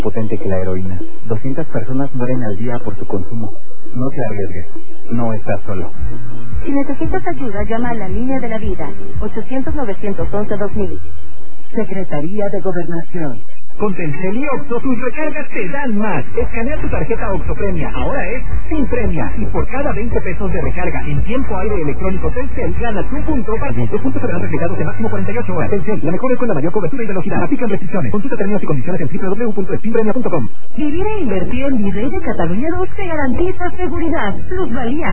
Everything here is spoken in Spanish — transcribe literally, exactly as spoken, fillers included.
potente que la heroína. doscientas personas mueren al día por su consumo. No te arriesgues. No estás solo. Si necesitas ayuda, llama a la línea de la vida. ochocientos, novecientos once, dos mil. Secretaría de Gobernación. Con Telcel y Oxxo, tus recargas te dan más. Escanea tu tarjeta Oxxo Premia. Ahora es sin premia. Y por cada veinte pesos de recarga en tiempo aire electrónico Telcel, ganas un punto para ti. Los puntos serán reflejados en máximo cuarenta y ocho horas. Telcel, la mejor es con la mayor cobertura y velocidad. Aplican restricciones. Consulta términos y condiciones en doble u doble u doble u punto spinpremia punto com. Vivir e invertir en Virrey de Cataluña dos te garantiza seguridad, plusvalía.